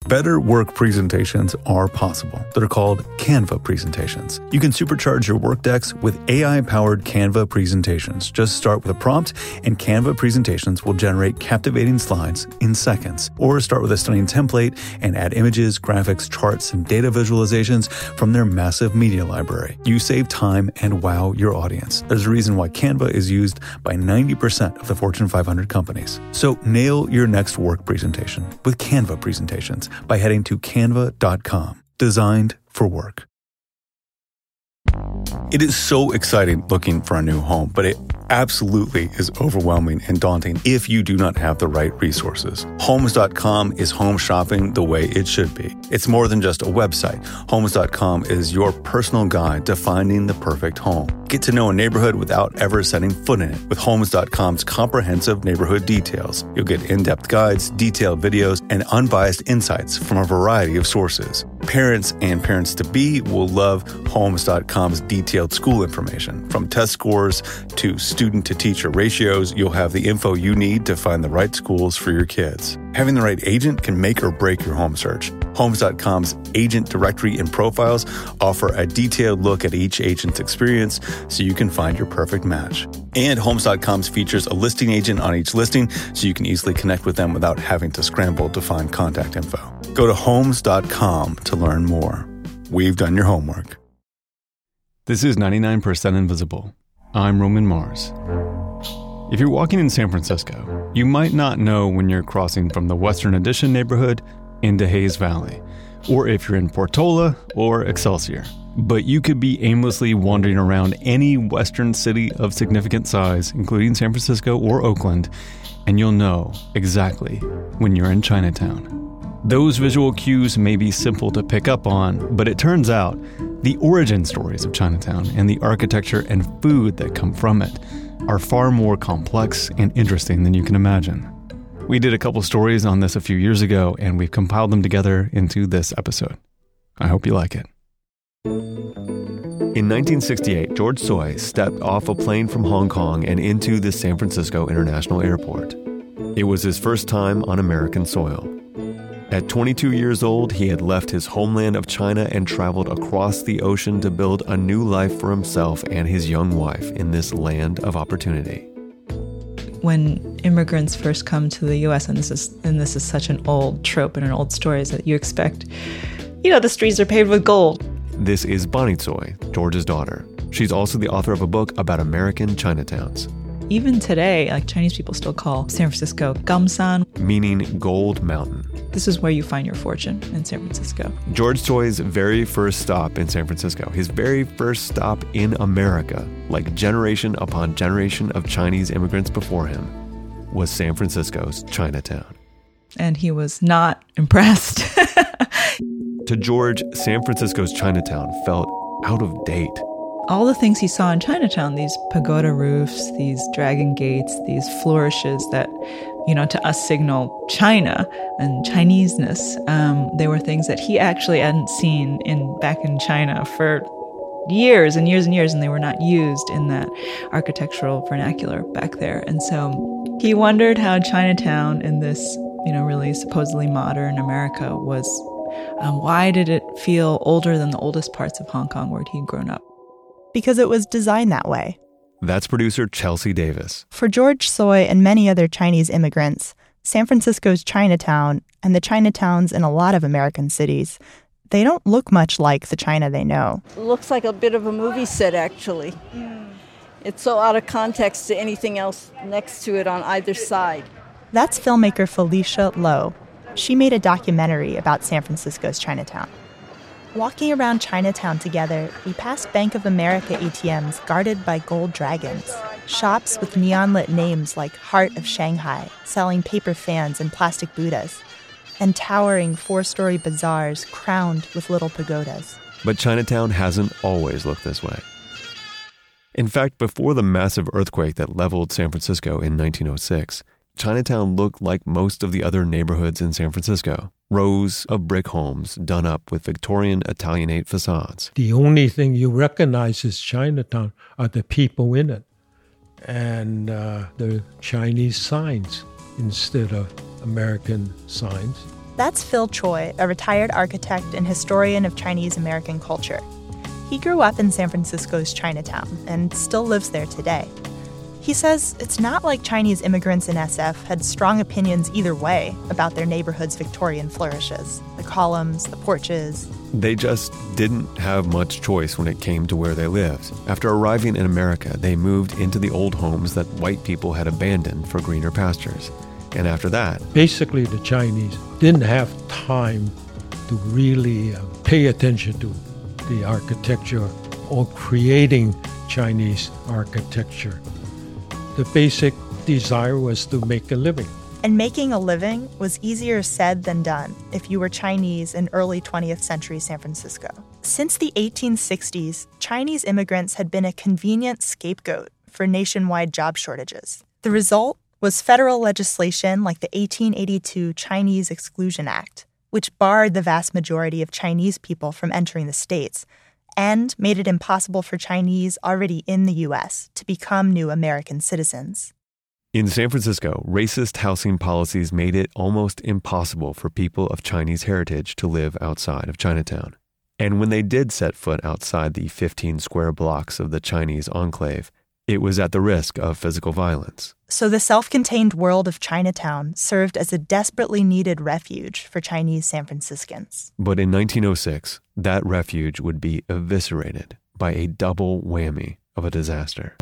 Better work presentations are possible. They're called Canva presentations. You can supercharge your work decks with AI-powered Canva presentations. Just start with a prompt, and Canva presentations will generate captivating slides in seconds. Or start with a stunning template and add images, graphics, charts, and data visualizations from their massive media library. You save time and wow your audience. There's a reason why Canva is used by 90% of the Fortune 500 companies. So nail your next work presentation with Canva presentations by heading to canva.com. Designed for work. It is so exciting looking for a new home, but it absolutely is overwhelming and daunting if you do not have the right resources. Homes.com is home shopping the way it should be. It's more than just a website. Homes.com is your personal guide to finding the perfect home. Get to know a neighborhood without ever setting foot in it with Homes.com's comprehensive neighborhood details. You'll get in-depth guides, detailed videos, and unbiased insights from a variety of sources. Parents and parents-to-be will love Homes.com's detailed school information. From test scores to student-to-teacher ratios, you'll have the info you need to find the right schools for your kids. Having the right agent can make or break your home search. Homes.com's agent directory and profiles offer a detailed look at each agent's experience so you can find your perfect match. And Homes.com's features a listing agent on each listing so you can easily connect with them without having to scramble to find contact info. Go to Homes.com to learn more. We've done your homework. This is 99% Invisible. I'm Roman Mars. If you're walking in San Francisco, you might not know when you're crossing from the Western Addition neighborhood into Hayes Valley, or if you're in Portola or Excelsior. But you could be aimlessly wandering around any Western city of significant size, including San Francisco or Oakland, and you'll know exactly when you're in Chinatown. Those visual cues may be simple to pick up on, but it turns out the origin stories of Chinatown and the architecture and food that come from it are far more complex and interesting than you can imagine. We did a couple stories on this a few years ago, and we've compiled them together into this episode. I hope you like it. In 1968, George Tsui stepped off a plane from Hong Kong and into the San Francisco International Airport. It was his first time on American soil. At 22 years old, he had left his homeland of China and traveled across the ocean to build a new life for himself and his young wife in this land of opportunity. When immigrants first come to the U.S., and this is such an old trope and an old story, is that you expect, the streets are paved with gold. This is Bonnie Tsui, George's daughter. She's also the author of a book about American Chinatowns. Even today, Chinese people still call San Francisco Gamsan, meaning Gold Mountain. This is where you find your fortune, in San Francisco. George Tsui's very first stop in San Francisco, his very first stop in America, like generation upon generation of Chinese immigrants before him, was San Francisco's Chinatown. And he was not impressed. To George, San Francisco's Chinatown felt out of date. All the things he saw in Chinatown, these pagoda roofs, these dragon gates, these flourishes that, to us signal China and Chineseness, they were things that he actually hadn't seen back in China for years and years and years, and they were not used in that architectural vernacular back there. And so he wondered how Chinatown in this, really supposedly modern America was, why did it feel older than the oldest parts of Hong Kong where he'd grown up? Because it was designed that way. That's producer Chelsea Davis. For George Tsui and many other Chinese immigrants, San Francisco's Chinatown and the Chinatowns in a lot of American cities, they don't look much like the China they know. It looks like a bit of a movie set, actually. It's so out of context to anything else next to it on either side. That's filmmaker Felicia Lowe. She made a documentary about San Francisco's Chinatown. Walking around Chinatown together, we passed Bank of America ATMs guarded by gold dragons, shops with neon-lit names like Heart of Shanghai, selling paper fans and plastic Buddhas, and towering 4-story bazaars crowned with little pagodas. But Chinatown hasn't always looked this way. In fact, before the massive earthquake that leveled San Francisco in 1906, Chinatown looked like most of the other neighborhoods in San Francisco. Rows of brick homes done up with Victorian Italianate facades. The only thing you recognize as Chinatown are the people in it and the Chinese signs instead of American signs. That's Phil Choi, a retired architect and historian of Chinese American culture. He grew up in San Francisco's Chinatown and still lives there today. He says it's not like Chinese immigrants in SF had strong opinions either way about their neighborhood's Victorian flourishes, the columns, the porches. They just didn't have much choice when it came to where they lived. After arriving in America, they moved into the old homes that white people had abandoned for greener pastures. And after that, basically the Chinese didn't have time to really pay attention to the architecture or creating Chinese architecture. The basic desire was to make a living. And making a living was easier said than done if you were Chinese in early 20th century San Francisco. Since the 1860s, Chinese immigrants had been a convenient scapegoat for nationwide job shortages. The result was federal legislation like the 1882 Chinese Exclusion Act, which barred the vast majority of Chinese people from entering the states and made it impossible for Chinese already in the U.S. to become new American citizens. In San Francisco, racist housing policies made it almost impossible for people of Chinese heritage to live outside of Chinatown. And when they did set foot outside the 15 square blocks of the Chinese enclave, it was at the risk of physical violence. So the self-contained world of Chinatown served as a desperately needed refuge for Chinese San Franciscans. But in 1906, that refuge would be eviscerated by a double whammy of a disaster.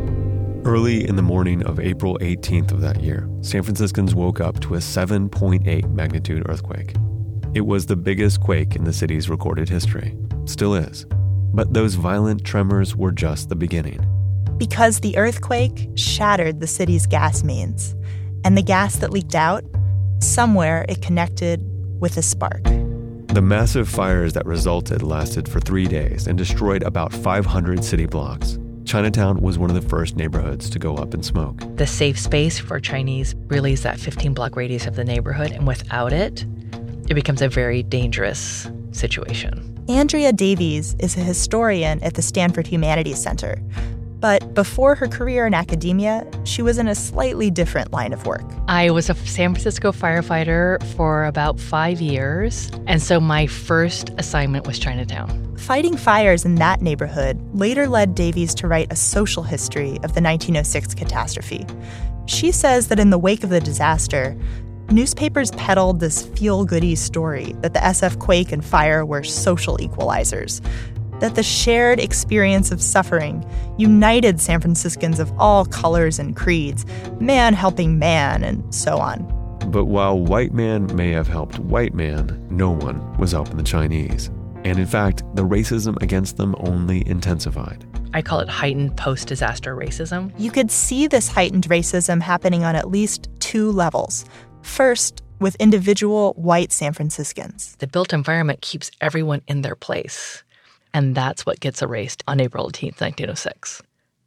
Early in the morning of April 18th of that year, San Franciscans woke up to a 7.8 magnitude earthquake. It was the biggest quake in the city's recorded history. Still is. But those violent tremors were just the beginning. Because the earthquake shattered the city's gas mains, and the gas that leaked out, somewhere it connected with a spark. The massive fires that resulted lasted for 3 days and destroyed about 500 city blocks. Chinatown was one of the first neighborhoods to go up in smoke. The safe space for Chinese really is that 15-block radius of the neighborhood, and without it, it becomes a very dangerous situation. Andrea Davies is a historian at the Stanford Humanities Center. But before her career in academia, she was in a slightly different line of work. I was a San Francisco firefighter for about 5 years, and so my first assignment was Chinatown. Fighting fires in that neighborhood later led Davies to write a social history of the 1906 catastrophe. She says that in the wake of the disaster, newspapers peddled this feel-goody story that the SF quake and fire were social equalizers, that the shared experience of suffering united San Franciscans of all colors and creeds, man helping man, and so on. But while white man may have helped white man, no one was helping the Chinese. And in fact, the racism against them only intensified. I call it heightened post-disaster racism. You could see this heightened racism happening on at least two levels. First, with individual white San Franciscans. The built environment keeps everyone in their place. And that's what gets erased on April 18th, 1906.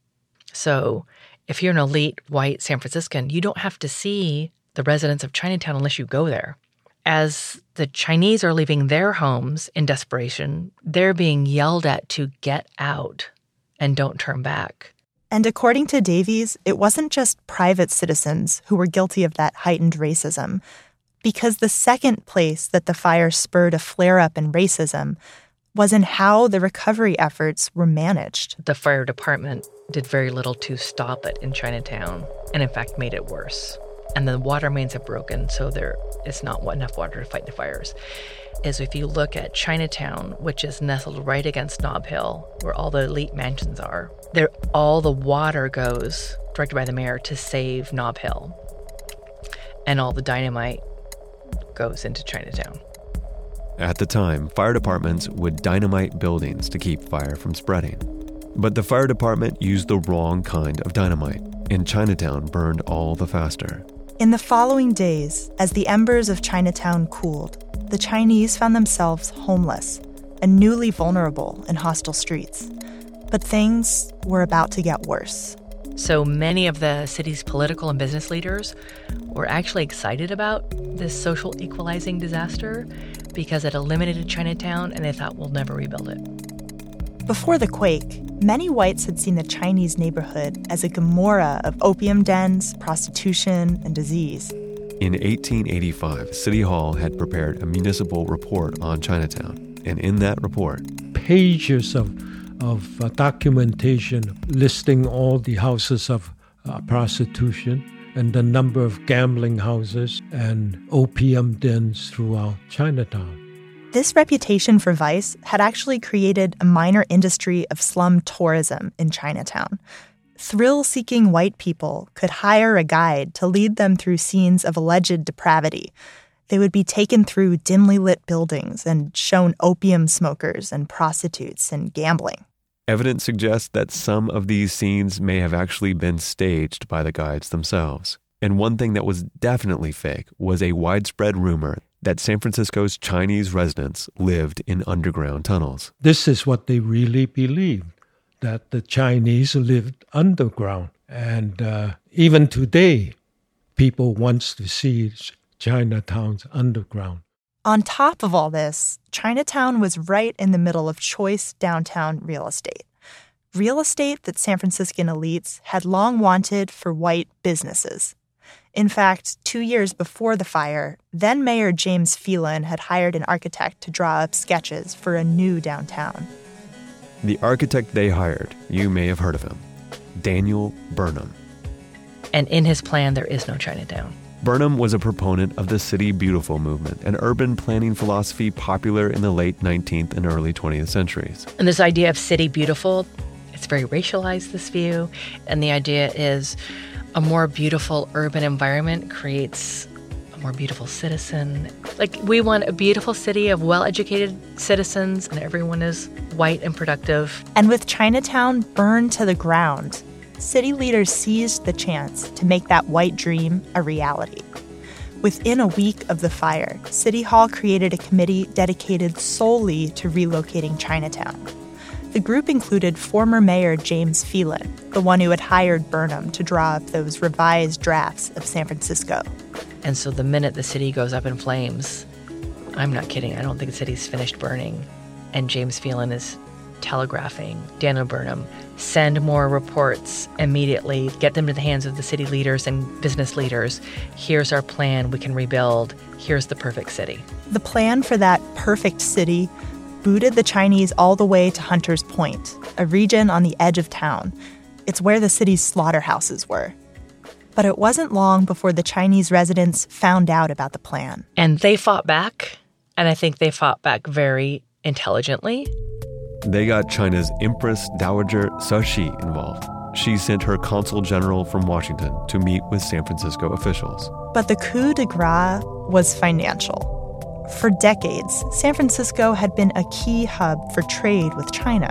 So if you're an elite white San Franciscan, you don't have to see the residents of Chinatown unless you go there. As the Chinese are leaving their homes in desperation, they're being yelled at to get out and don't turn back. And according to Davies, it wasn't just private citizens who were guilty of that heightened racism, because the second place that the fire spurred a flare-up in racism was in how the recovery efforts were managed. The fire department did very little to stop it in Chinatown, and in fact made it worse. And the water mains have broken, so there is not enough water to fight the fires. Is if you look at Chinatown, which is nestled right against Nob Hill, where all the elite mansions are, there all the water goes, directed by the mayor, to save Nob Hill. And all the dynamite goes into Chinatown. At the time, fire departments would dynamite buildings to keep fire from spreading. But the fire department used the wrong kind of dynamite, and Chinatown burned all the faster. In the following days, as the embers of Chinatown cooled, the Chinese found themselves homeless and newly vulnerable in hostile streets. But things were about to get worse. So many of the city's political and business leaders were actually excited about this social equalizing disaster because it eliminated Chinatown, and they thought, we'll never rebuild it. Before the quake, many whites had seen the Chinese neighborhood as a Gomorrah of opium dens, prostitution, and disease. In 1885, City Hall had prepared a municipal report on Chinatown. And in that report, pages of documentation listing all the houses of prostitution and the number of gambling houses and opium dens throughout Chinatown. This reputation for vice had actually created a minor industry of slum tourism in Chinatown. Thrill-seeking white people could hire a guide to lead them through scenes of alleged depravity. They would be taken through dimly lit buildings and shown opium smokers and prostitutes and gambling. Evidence suggests that some of these scenes may have actually been staged by the guides themselves. And one thing that was definitely fake was a widespread rumor that San Francisco's Chinese residents lived in underground tunnels. This is what they really believed, that the Chinese lived underground. And even today, people want to see Chinatown's underground. On top of all this, Chinatown was right in the middle of choice downtown real estate. Real estate that San Franciscan elites had long wanted for white businesses. In fact, 2 years before the fire, then Mayor James Phelan had hired an architect to draw up sketches for a new downtown. The architect they hired, you may have heard of him, Daniel Burnham. And in his plan, there is no Chinatown. Burnham was a proponent of the City Beautiful movement, an urban planning philosophy popular in the late 19th and early 20th centuries. And this idea of City Beautiful, it's very racialized, this view. And the idea is a more beautiful urban environment creates a more beautiful citizen. Like, we want a beautiful city of well-educated citizens, and everyone is white and productive. And with Chinatown burned to the ground, city leaders seized the chance to make that white dream a reality. Within a week of the fire, City Hall created a committee dedicated solely to relocating Chinatown. The group included former Mayor James Phelan, the one who had hired Burnham to draw up those revised drafts of San Francisco. And so the minute the city goes up in flames, I'm not kidding, I don't think the city's finished burning. And James Phelan is telegraphing Daniel Burnham, send more reports immediately, get them to the hands of the city leaders and business leaders. Here's our plan, we can rebuild. Here's the perfect city. The plan for that perfect city booted the Chinese all the way to Hunters Point, a region on the edge of town. It's where the city's slaughterhouses were. But it wasn't long before the Chinese residents found out about the plan. And they fought back, and I think they fought back very intelligently. They got China's Empress Dowager Cixi involved. She sent her consul general from Washington to meet with San Francisco officials. But the coup de grace was financial. For decades, San Francisco had been a key hub for trade with China.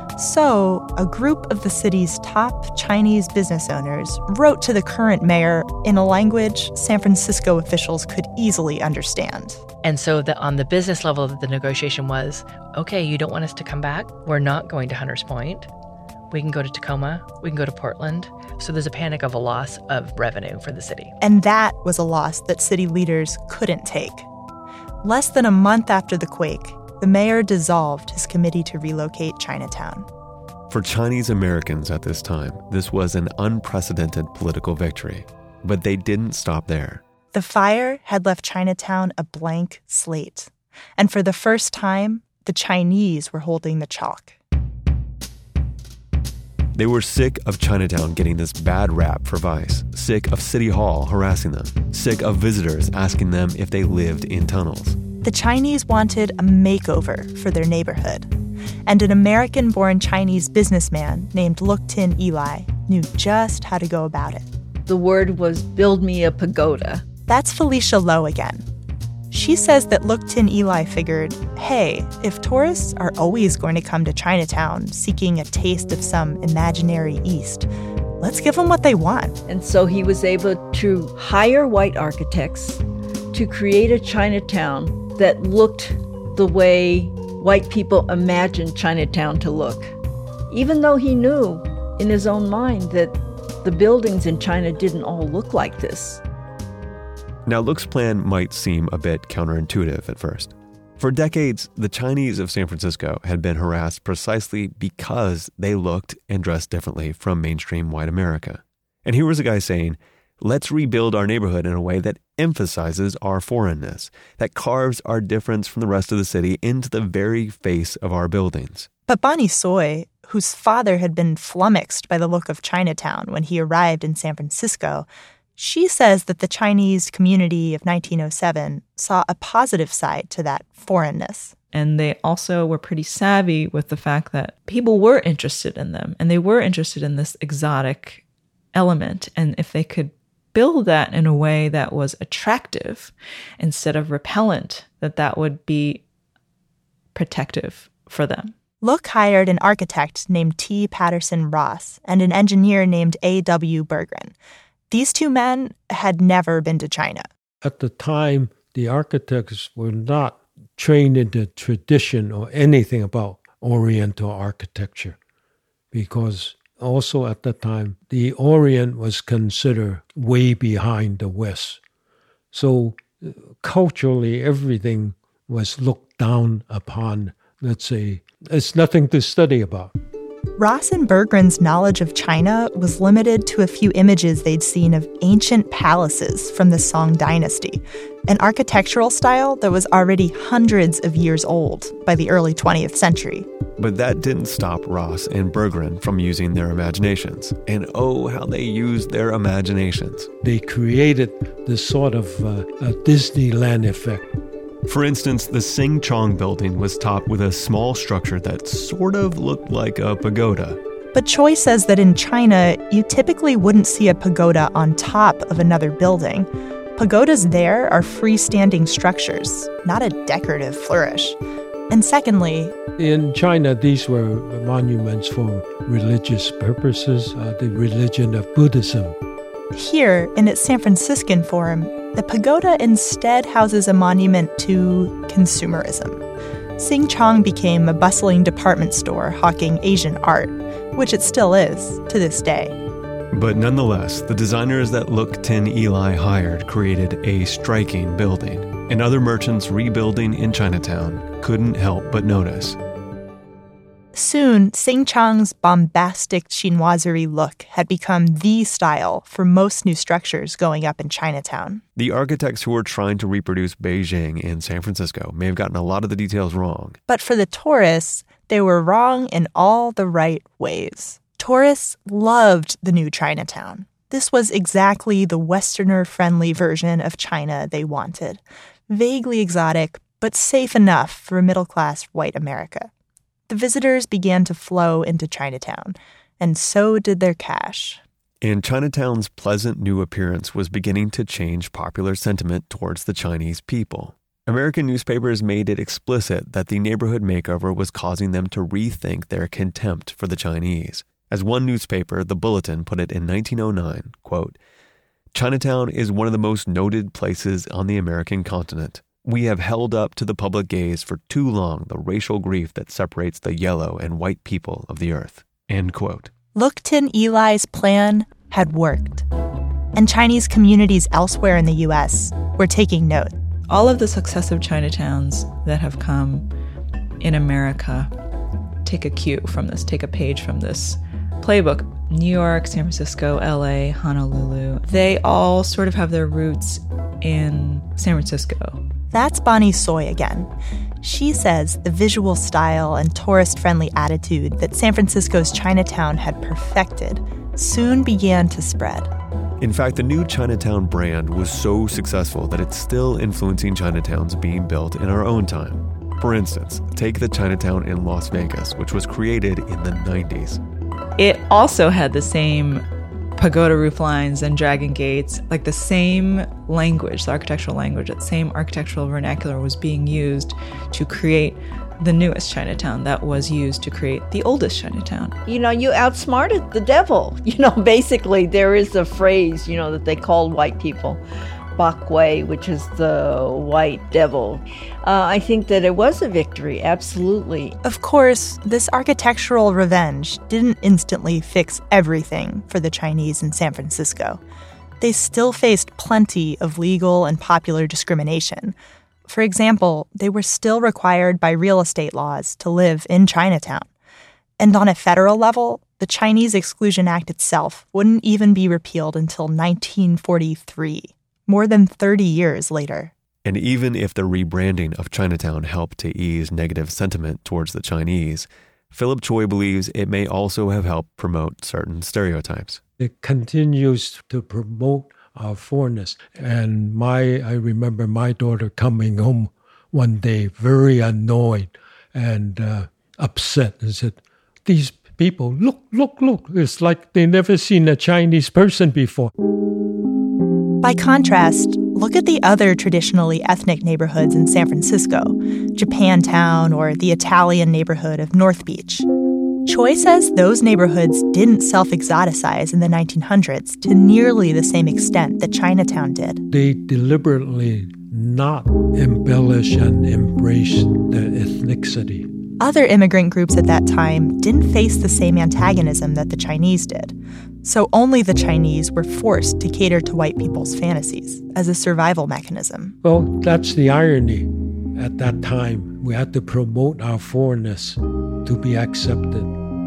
So, a group of the city's top Chinese business owners wrote to the current mayor in a language San Francisco officials could easily understand. And so on the business level, the negotiation was, okay, you don't want us to come back? We're not going to Hunters Point. We can go to Tacoma. We can go to Portland. So there's a panic of a loss of revenue for the city. And that was a loss that city leaders couldn't take. Less than a month after the quake, the mayor dissolved his committee to relocate Chinatown. For Chinese Americans at this time, this was an unprecedented political victory. But they didn't stop there. The fire had left Chinatown a blank slate. And for the first time, the Chinese were holding the chalk. They were sick of Chinatown getting this bad rap for vice, sick of City Hall harassing them, sick of visitors asking them if they lived in tunnels. The Chinese wanted a makeover for their neighborhood. And an American-born Chinese businessman named Look Tin Eli knew just how to go about it. The word was, build me a pagoda. That's Felicia Lowe again. She says that Look Tin Eli figured, hey, if tourists are always going to come to Chinatown seeking a taste of some imaginary East, let's give them what they want. And so he was able to hire white architects to create a Chinatown that looked the way white people imagined Chinatown to look. Even though he knew in his own mind that the buildings in China didn't all look like this. Now, Look's plan might seem a bit counterintuitive at first. For decades, the Chinese of San Francisco had been harassed precisely because they looked and dressed differently from mainstream white America. And here was a guy saying, let's rebuild our neighborhood in a way that emphasizes our foreignness, that carves our difference from the rest of the city into the very face of our buildings. But Bonnie Tsui, whose father had been flummoxed by the look of Chinatown when he arrived in San Francisco, she says that the Chinese community of 1907 saw a positive side to that foreignness. And they also were pretty savvy with the fact that people were interested in them, and they were interested in this exotic element. And if they could build that in a way that was attractive instead of repellent, that would be protective for them. Look hired an architect named T. Patterson Ross and an engineer named A.W. Berggren. These two men had never been to China. At the time, the architects were not trained in the tradition or anything about Oriental architecture, because also at the time, the Orient was considered way behind the West. So culturally, everything was looked down upon. Let's say it's nothing to study about. Ross and Berggren's knowledge of China was limited to a few images they'd seen of ancient palaces from the Song dynasty, an architectural style that was already hundreds of years old by the early 20th century. But that didn't stop Ross and Berggren from using their imaginations. And oh, how they used their imaginations. They created this sort of a Disneyland effect. For instance, the Sing Chong building was topped with a small structure that sort of looked like a pagoda. But Choi says that in China, you typically wouldn't see a pagoda on top of another building. Pagodas there are freestanding structures, not a decorative flourish. And secondly, in China, these were monuments for religious purposes, the religion of Buddhism. Here, in its San Franciscan form, the pagoda instead houses a monument to consumerism. Sing Chong became a bustling department store hawking Asian art, which it still is to this day. But nonetheless, the designers that Look Tin Eli hired created a striking building, and other merchants rebuilding in Chinatown couldn't help but notice. Soon, Sing Chong's bombastic chinoiserie look had become the style for most new structures going up in Chinatown. The architects who were trying to reproduce Beijing and San Francisco may have gotten a lot of the details wrong. But for the tourists, they were wrong in all the right ways. Tourists loved the new Chinatown. This was exactly the Westerner-friendly version of China they wanted. Vaguely exotic, but safe enough for middle-class white America. The visitors began to flow into Chinatown, and so did their cash. And Chinatown's pleasant new appearance was beginning to change popular sentiment towards the Chinese people. American newspapers made it explicit that the neighborhood makeover was causing them to rethink their contempt for the Chinese. As one newspaper, The Bulletin, put it in 1909, quote, "Chinatown is one of the most noted places on the American continent. We have held up to the public gaze for too long the racial grief that separates the yellow and white people of the earth." End quote. Look Tin Eli's plan had worked, and Chinese communities elsewhere in the U.S. were taking note. All of the successive Chinatowns that have come in America take a cue from this, take a page from this playbook. New York, San Francisco, LA, Honolulu, they all sort of have their roots in San Francisco. That's Bonnie Tsui again. She says the visual style and tourist-friendly attitude that San Francisco's Chinatown had perfected soon began to spread. In fact, the new Chinatown brand was so successful that it's still influencing Chinatowns being built in our own time. For instance, take the Chinatown in Las Vegas, which was created in the 90s. It also had the same pagoda roof lines and dragon gates, like the same language, the architectural language, that same architectural vernacular was being used to create the newest Chinatown that was used to create the oldest Chinatown. You outsmarted the devil. Basically there is a phrase, that they called white people, Bak Wei, which is the white devil. I think that it was a victory, absolutely. Of course, this architectural revenge didn't instantly fix everything for the Chinese in San Francisco. They still faced plenty of legal and popular discrimination. For example, they were still required by real estate laws to live in Chinatown. And on a federal level, the Chinese Exclusion Act itself wouldn't even be repealed until 1943. more than 30 years later. And even if the rebranding of Chinatown helped to ease negative sentiment towards the Chinese, Philip Choi believes it may also have helped promote certain stereotypes. It continues to promote our foreignness. And I remember my daughter coming home one day very annoyed and upset and said, "These people, look. It's like they never seen a Chinese person before." By contrast, look at the other traditionally ethnic neighborhoods in San Francisco, Japantown or the Italian neighborhood of North Beach. Choi says those neighborhoods didn't self-exoticize in the 1900s to nearly the same extent that Chinatown did. They deliberately not embellish and embrace the ethnicity. Other immigrant groups at that time didn't face the same antagonism that the Chinese did. So only the Chinese were forced to cater to white people's fantasies as a survival mechanism. Well, that's the irony. At that time, we had to promote our foreignness to be accepted.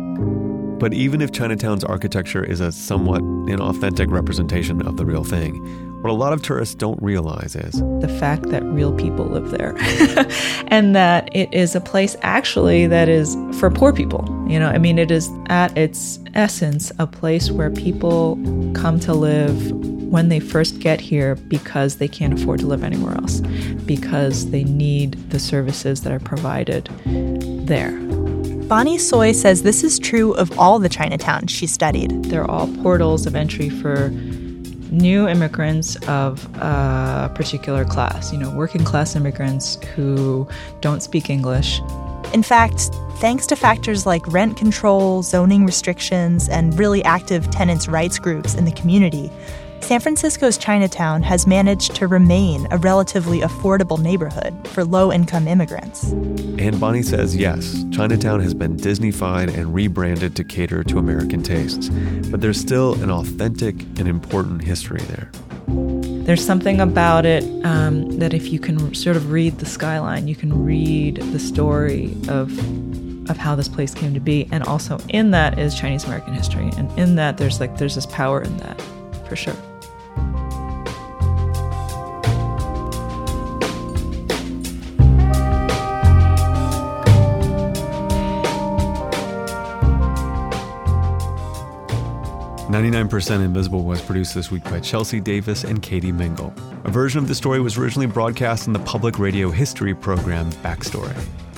But even if Chinatown's architecture is a somewhat inauthentic representation of the real thing, what a lot of tourists don't realize is the fact that real people live there and that it is a place actually that is for poor people. It is at its essence a place where people come to live when they first get here because they can't afford to live anywhere else, because they need the services that are provided there. Bonnie Tsui says this is true of all the Chinatowns she studied. They're all portals of entry for new immigrants of a particular class, working class immigrants who don't speak English. In fact, thanks to factors like rent control, zoning restrictions, and really active tenants' rights groups in the community, San Francisco's Chinatown has managed to remain a relatively affordable neighborhood for low-income immigrants. And Bonnie says, yes, Chinatown has been Disney-fied and rebranded to cater to American tastes, but there's still an authentic and important history there. There's something about it that if you can sort of read the skyline, you can read the story of how this place came to be. And also in that is Chinese American history. And in that, there's this power in that, for sure. "99% Invisible" was produced this week by Chelsea Davis and Katie Mingle. A version of the story was originally broadcast in the public radio history program Backstory.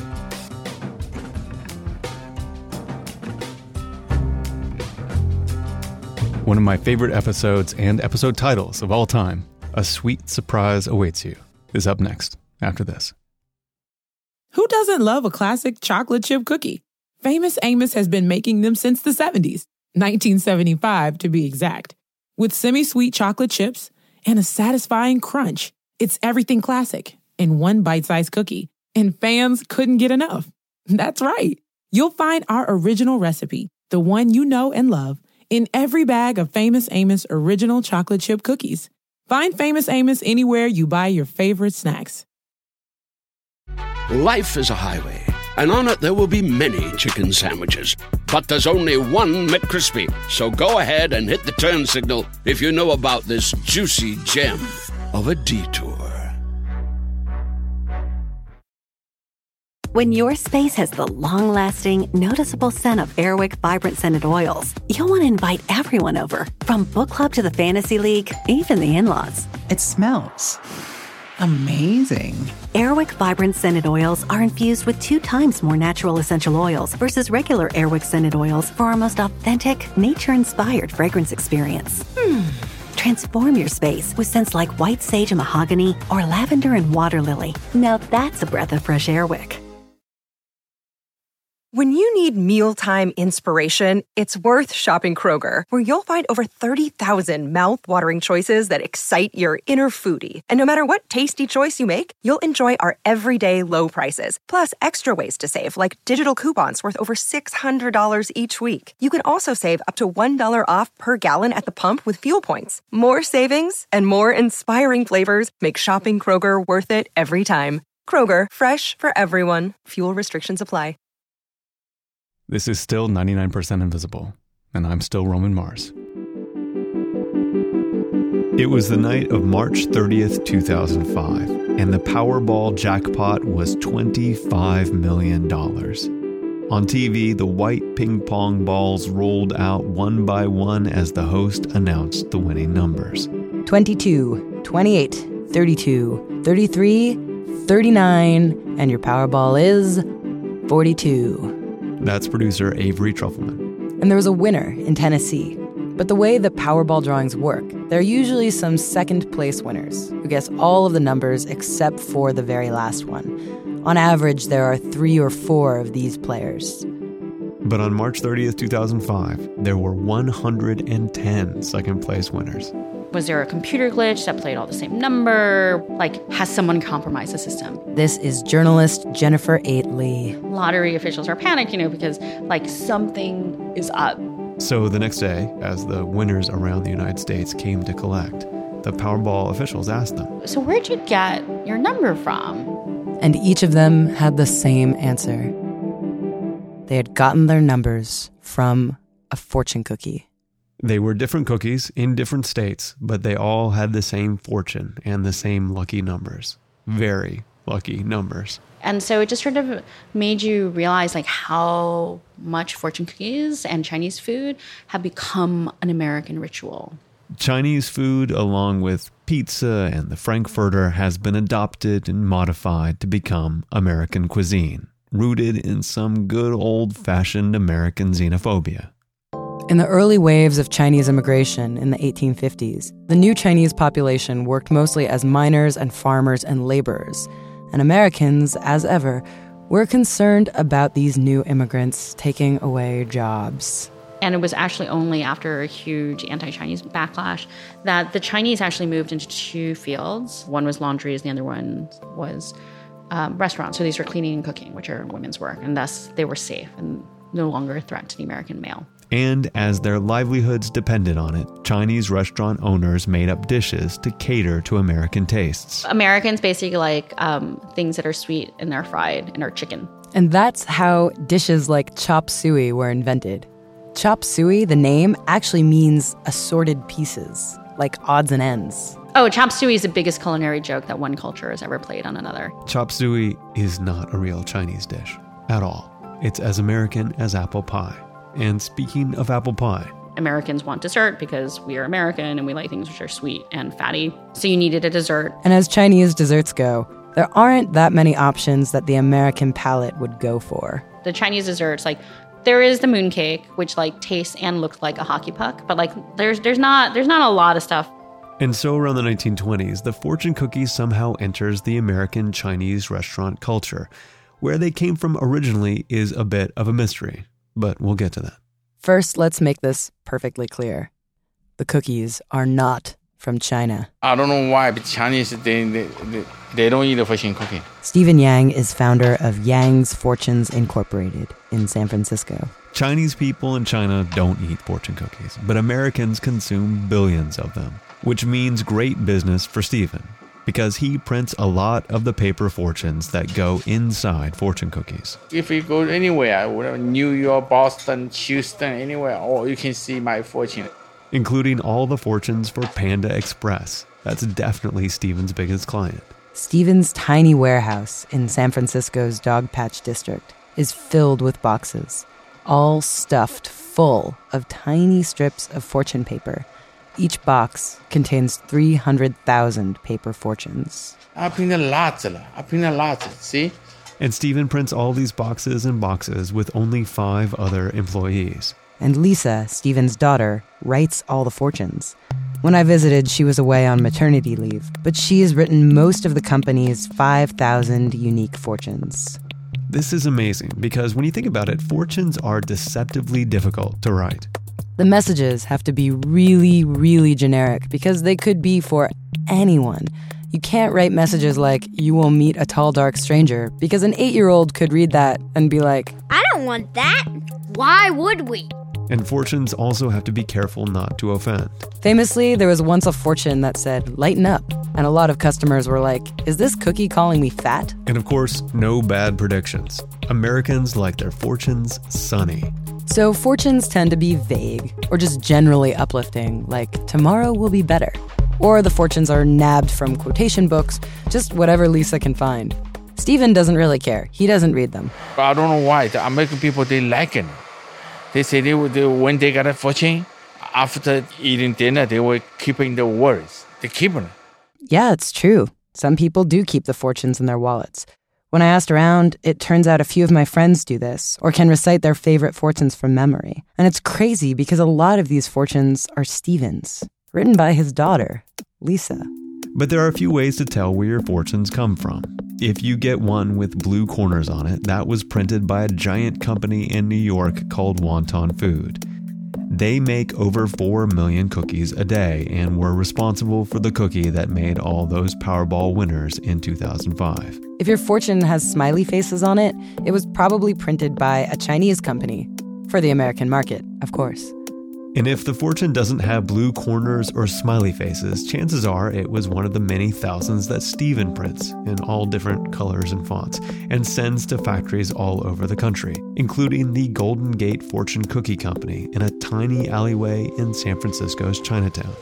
One of my favorite episodes and episode titles of all time, "A Sweet Surprise Awaits You," is up next after this. Who doesn't love a classic chocolate chip cookie? Famous Amos has been making them since the 70s. 1975 to be exact. With semi-sweet chocolate chips and a satisfying crunch, it's everything classic in one bite-sized cookie, and fans couldn't get enough. That's right. You'll find our original recipe, the one you know and love, in every bag of Famous Amos original chocolate chip cookies. Find Famous Amos anywhere you buy your favorite snacks. Life is a highway, and on it there will be many chicken sandwiches. But there's only one McCrispy. So go ahead and hit the turn signal if you know about this juicy gem of a detour. When your space has the long-lasting, noticeable scent of Airwick Vibrant Scented Oils, you'll want to invite everyone over, from book club to the fantasy league, even the in-laws. It smells amazing. Airwick Vibrant Scented Oils are infused with 2 times more natural essential oils versus regular Airwick Scented Oils for our most authentic, nature-inspired fragrance experience. Transform your space with scents like white sage and mahogany or lavender and water lily. Now that's a breath of fresh Airwick. When you need mealtime inspiration, it's worth shopping Kroger, where you'll find over 30,000 mouth-watering choices that excite your inner foodie. And no matter what tasty choice you make, you'll enjoy our everyday low prices, plus extra ways to save, like digital coupons worth over $600 each week. You can also save up to $1 off per gallon at the pump with fuel points. More savings and more inspiring flavors make shopping Kroger worth it every time. Kroger, fresh for everyone. Fuel restrictions apply. This is still 99% Invisible, and I'm still Roman Mars. It was the night of March 30th, 2005, and the Powerball jackpot was $25 million. On TV, the white ping pong balls rolled out one by one as the host announced the winning numbers. 22, 28, 32, 33, 39, and your Powerball is 42. That's producer Avery Trufelman. And there was a winner in Tennessee. But the way the Powerball drawings work, there are usually some second-place winners who guess all of the numbers except for the very last one. On average, there are 3 or 4 of these players. But on March 30th, 2005, there were 110 second-place winners. Was there a computer glitch that played all the same number? Like, has someone compromised the system? This is journalist Jennifer Aitley. Lottery officials are panicked, because, something is up. So the next day, as the winners around the United States came to collect, the Powerball officials asked them, "So where'd you get your number from?" And each of them had the same answer. They had gotten their numbers from a fortune cookie. They were different cookies in different states, but they all had the same fortune and the same lucky numbers. Very lucky numbers. And so it just sort of made you realize how much fortune cookies and Chinese food have become an American ritual. Chinese food, along with pizza and the Frankfurter, has been adopted and modified to become American cuisine, rooted in some good old-fashioned American xenophobia. In the early waves of Chinese immigration in the 1850s, the new Chinese population worked mostly as miners and farmers and laborers. And Americans, as ever, were concerned about these new immigrants taking away jobs. And it was actually only after a huge anti-Chinese backlash that the Chinese actually moved into 2 fields. One was laundries, the other one was restaurants. So these were cleaning and cooking, which are women's work. And thus they were safe and no longer a threat to the American male. And as their livelihoods depended on it, Chinese restaurant owners made up dishes to cater to American tastes. Americans basically like things that are sweet and are fried and are chicken. And that's how dishes like chop suey were invented. Chop suey, the name, actually means assorted pieces, like odds and ends. Oh, chop suey is the biggest culinary joke that one culture has ever played on another. Chop suey is not a real Chinese dish at all. It's as American as apple pie. And speaking of apple pie, Americans want dessert because we are American and we like things which are sweet and fatty. So you needed a dessert. And as Chinese desserts go, there aren't that many options that the American palate would go for. The Chinese desserts, there is the mooncake, which tastes and looks like a hockey puck, but there's not a lot of stuff. And so around the 1920s, the fortune cookie somehow enters the American Chinese restaurant culture. Where they came from originally is a bit of a mystery. But we'll get to that. First, let's make this perfectly clear. The cookies are not from China. I don't know why, but Chinese, they don't eat a fortune cookie. Stephen Yang is founder of Yang's Fortunes Incorporated in San Francisco. Chinese people in China don't eat fortune cookies, but Americans consume billions of them, which means great business for Stephen, because he prints a lot of the paper fortunes that go inside fortune cookies. If you go anywhere, New York, Boston, Houston, anywhere, you can see my fortune. Including all the fortunes for Panda Express. That's definitely Stephen's biggest client. Stephen's tiny warehouse in San Francisco's Dogpatch District is filled with boxes, all stuffed full of tiny strips of fortune paper. Each box contains 300,000 paper fortunes. I print a lot, see? And Stephen prints all these boxes and boxes with only 5 other employees. And Lisa, Stephen's daughter, writes all the fortunes. When I visited, she was away on maternity leave, but she has written most of the company's 5,000 unique fortunes. This is amazing because when you think about it, fortunes are deceptively difficult to write. The messages have to be really, really generic because they could be for anyone. You can't write messages like, "You will meet a tall, dark stranger," because an 8-year-old could read that and be like, "I don't want that. Why would we?" And fortunes also have to be careful not to offend. Famously, there was once a fortune that said, "Lighten up." And a lot of customers were like, "Is this cookie calling me fat?" And of course, no bad predictions. Americans like their fortunes sunny. So fortunes tend to be vague or just generally uplifting, like tomorrow will be better. Or the fortunes are nabbed from quotation books, just whatever Lisa can find. Stephen doesn't really care. He doesn't read them. I don't know why. The American people, they like it. They say when they got a fortune, after eating dinner, they were keeping the words. They keep it. Yeah, it's true. Some people do keep the fortunes in their wallets. When I asked around, it turns out a few of my friends do this, or can recite their favorite fortunes from memory. And it's crazy because a lot of these fortunes are Stephen's, written by his daughter, Lisa. But there are a few ways to tell where your fortunes come from. If you get one with blue corners on it, that was printed by a giant company in New York called Wonton Food. They make over 4 million cookies a day and were responsible for the cookie that made all those Powerball winners in 2005. If your fortune has smiley faces on it, it was probably printed by a Chinese company. For the American market, of course. And if the fortune doesn't have blue corners or smiley faces, chances are it was one of the many thousands that Stephen prints in all different colors and fonts and sends to factories all over the country, including the Golden Gate Fortune Cookie Company in a tiny alleyway in San Francisco's Chinatown.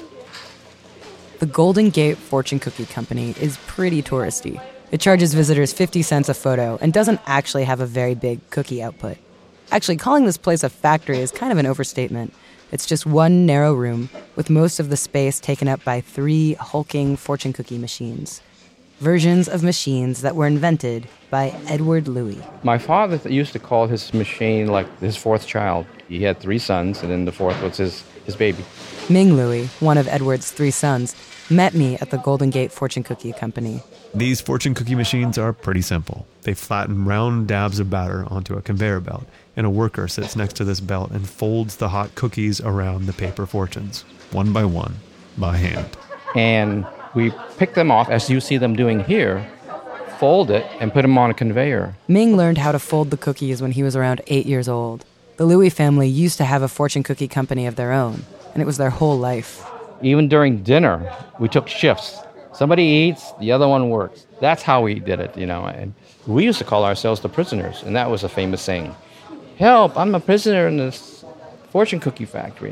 The Golden Gate Fortune Cookie Company is pretty touristy. It charges visitors 50 cents a photo and doesn't actually have a very big cookie output. Actually, calling this place a factory is kind of an overstatement. It's just one narrow room with most of the space taken up by 3 hulking fortune cookie machines. Versions of machines that were invented by Edward Louis. My father used to call his machine like his 4th child. He had 3 sons, and then the 4th was his baby. Ming Louis, one of Edward's 3 sons, met me at the Golden Gate Fortune Cookie Company. These fortune cookie machines are pretty simple. They flatten round dabs of batter onto a conveyor belt, and a worker sits next to this belt and folds the hot cookies around the paper fortunes, one by one, by hand. And we pick them off, as you see them doing here, fold it, and put them on a conveyor. Ming learned how to fold the cookies when he was around 8 years old. The Louis family used to have a fortune cookie company of their own, and it was their whole life. Even during dinner, we took shifts. Somebody eats, the other one works. That's how we did it, And we used to call ourselves the prisoners, and that was a famous saying. Help, I'm a prisoner in this fortune cookie factory,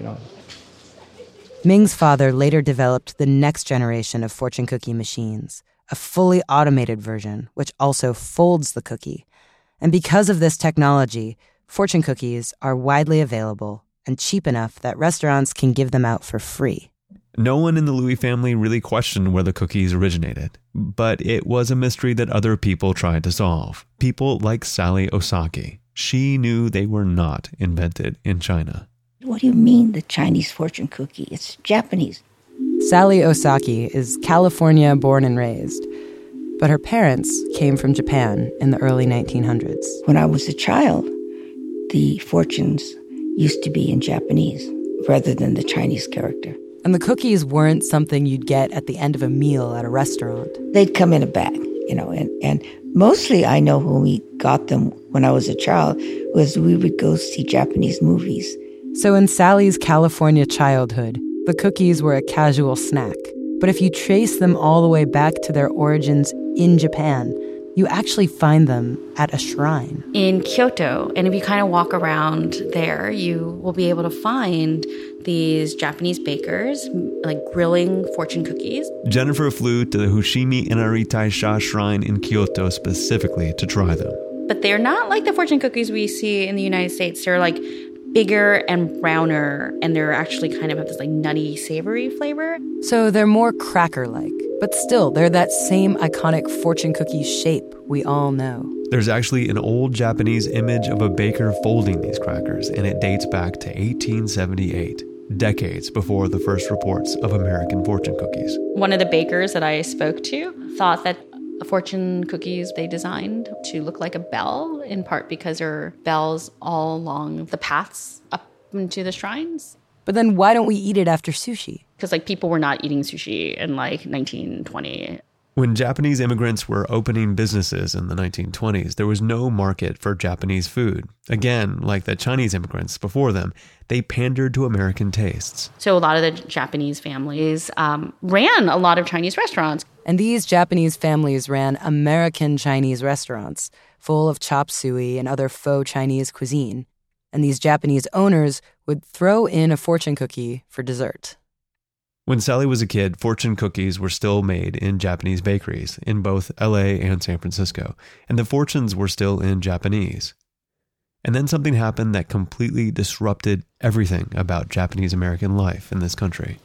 Ming's father later developed the next generation of fortune cookie machines, a fully automated version, which also folds the cookie. And because of this technology, fortune cookies are widely available and cheap enough that restaurants can give them out for free. No one in the Louis family really questioned where the cookies originated, but it was a mystery that other people tried to solve. People like Sally Osaki. She knew they were not invented in China. What do you mean, the Chinese fortune cookie? It's Japanese. Sally Osaki is California born and raised, but her parents came from Japan in the early 1900s. When I was a child, the fortunes used to be in Japanese rather than the Chinese character. And the cookies weren't something you'd get at the end of a meal at a restaurant. They'd come in a bag, and mostly I know when we got them when I was a child was we would go see Japanese movies. So in Sally's California childhood, the cookies were a casual snack. But if you trace them all the way back to their origins in Japan, you actually find them at a shrine. In Kyoto, and if you kind of walk around there, you will be able to find these Japanese bakers like grilling fortune cookies. Jennifer flew to the Fushimi Inari Taisha shrine in Kyoto specifically to try them. But they're not like the fortune cookies we see in the United States. They're like bigger and browner, and they're actually kind of have this like nutty, savory flavor. So they're more cracker-like, but still, they're that same iconic fortune cookie shape we all know. There's actually an old Japanese image of a baker folding these crackers, and it dates back to 1878, decades before the first reports of American fortune cookies. One of the bakers that I spoke to thought that fortune cookies they designed to look like a bell, in part because there are bells all along the paths up into the shrines. But then why don't we eat it after sushi? Because people were not eating sushi in 1920. When Japanese immigrants were opening businesses in the 1920s, there was no market for Japanese food. Again, like the Chinese immigrants before them, they pandered to American tastes. So a lot of the Japanese families ran a lot of Chinese restaurants. And these Japanese families ran American Chinese restaurants, full of chop suey and other faux Chinese cuisine. And these Japanese owners would throw in a fortune cookie for dessert. When Sally was a kid, fortune cookies were still made in Japanese bakeries in both LA and San Francisco, and the fortunes were still in Japanese. And then something happened that completely disrupted everything about Japanese American life in this country.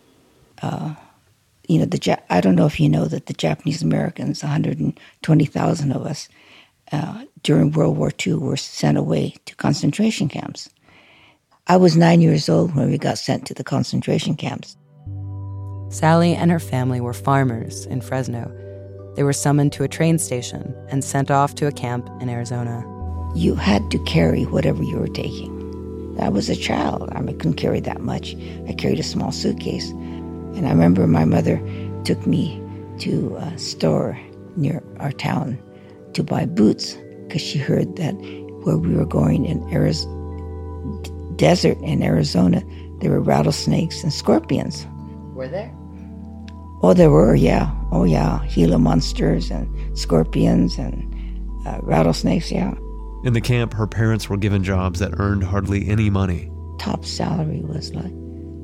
I don't know if you know that the Japanese Americans, 120,000 of us, during World War II were sent away to concentration camps. I was 9 years old when we got sent to the concentration camps. Sally and her family were farmers in Fresno. They were summoned to a train station and sent off to a camp in Arizona. You had to carry whatever you were taking. I was a child. I couldn't carry that much. I carried a small suitcase. And I remember my mother took me to a store near our town to buy boots because she heard that where we were going in desert in Arizona, there were rattlesnakes and scorpions. Were there? Oh, there were, yeah. Oh, yeah. Gila monsters and scorpions and rattlesnakes, yeah. In the camp, her parents were given jobs that earned hardly any money. Top salary was like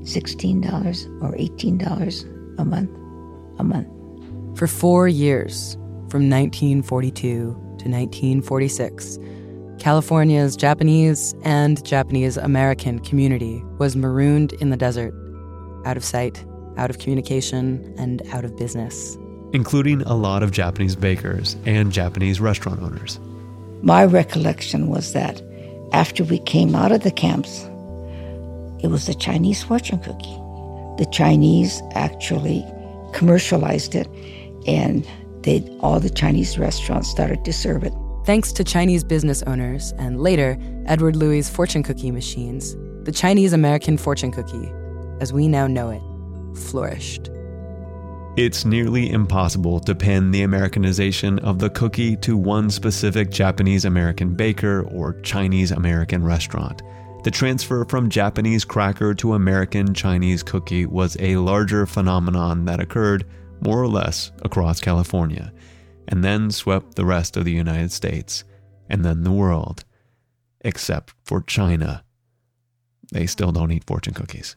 $16 or $18 a month. For 4 years, from 1942 to 1946, California's Japanese and Japanese American community was marooned in the desert, out of sight, out of communication, and out of business. Including a lot of Japanese bakers and Japanese restaurant owners. My recollection was that after we came out of the camps, it was the Chinese fortune cookie. The Chinese actually commercialized it, and all the Chinese restaurants started to serve it. Thanks to Chinese business owners and later Edward Louie's fortune cookie machines, the Chinese American fortune cookie, as we now know it, flourished. It's nearly impossible to pin the Americanization of the cookie to one specific Japanese American baker or Chinese American restaurant. The transfer from Japanese cracker to American Chinese cookie was a larger phenomenon that occurred more or less across California, and then swept the rest of the United States, and then the world. Except for China. They still don't eat fortune cookies.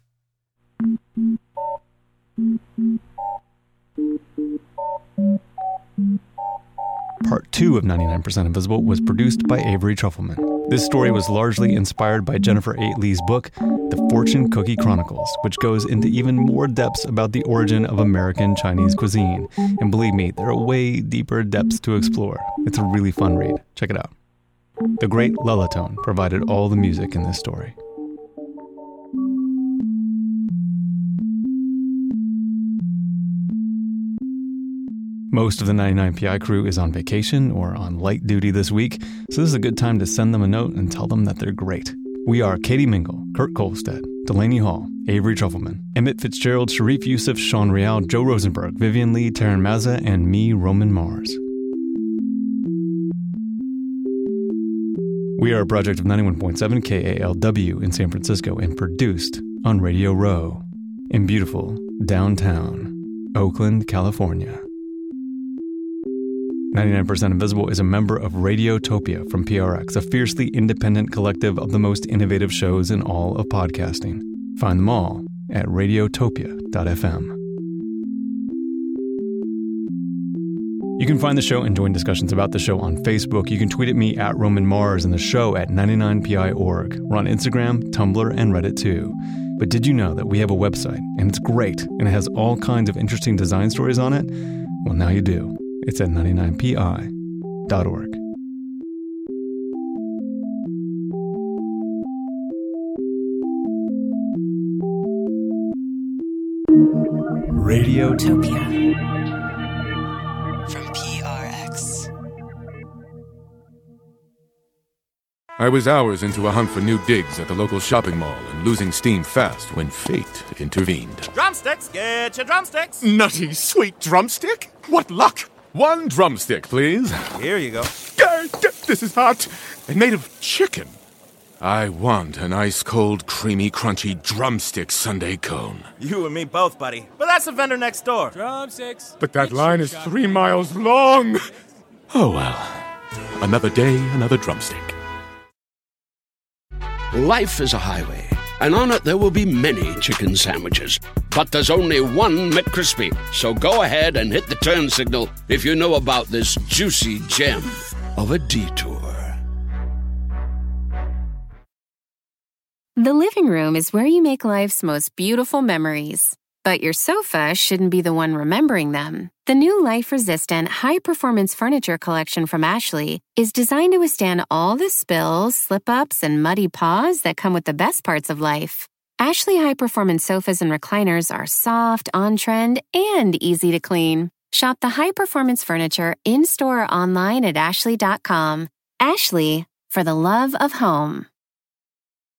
Part 2 of 99% Invisible was produced by Avery Trufelman. This story was largely inspired by Jennifer Lee's book, The Fortune Cookie Chronicles, which goes into even more depths about the origin of American Chinese cuisine. And believe me, there are way deeper depths to explore. It's a really fun read. Check it out. The great Lullatone provided all the music in this story. Most of the 99PI crew is on vacation or on light duty this week, so this is a good time to send them a note and tell them that they're great. We are Katie Mingle, Kurt Kolstead, Delaney Hall, Avery Trufelman, Emmett Fitzgerald, Sharif Youssef, Sean Real, Joe Rosenberg, Vivian Lee, Taryn Mazza, and me, Roman Mars. We are a project of 91.7 KALW in San Francisco and produced on Radio Row in beautiful downtown Oakland, California. 99% Invisible is a member of Radiotopia from PRX, a fiercely independent collective of the most innovative shows in all of podcasting. Find them all at radiotopia.fm. You can find the show and join discussions about the show on Facebook. You can tweet at me at Roman Mars and the show at 99pi.org. We're on Instagram, Tumblr, and Reddit too. But did you know that we have a website, and it's great, and it has all kinds of interesting design stories on it? Well, now you do. It's at 99pi.org. Radiotopia from PRX. I was hours into a hunt for new digs at the local shopping mall and losing steam fast when fate intervened. Drumsticks! Get your drumsticks! Nutty, sweet drumstick? What luck! 1 drumstick, please. Here you go. This is hot and made of chicken. I want an ice-cold, creamy, crunchy drumstick sundae cone. You and me both, buddy. But that's the vendor next door. Drumsticks. But that line is 3 miles long. Oh, well. Another day, another drumstick. Life is a highway, And on it there will be many chicken sandwiches. But there's only one McCrispy. So go ahead and hit the turn signal if you know about this juicy gem of a detour. The living room is where you make life's most beautiful memories. But your sofa shouldn't be the one remembering them. The new life-resistant, high-performance furniture collection from Ashley is designed to withstand all the spills, slip-ups, and muddy paws that come with the best parts of life. Ashley high-performance sofas and recliners are soft, on-trend, and easy to clean. Shop the high-performance furniture in-store or online at ashley.com. Ashley, for the love of home.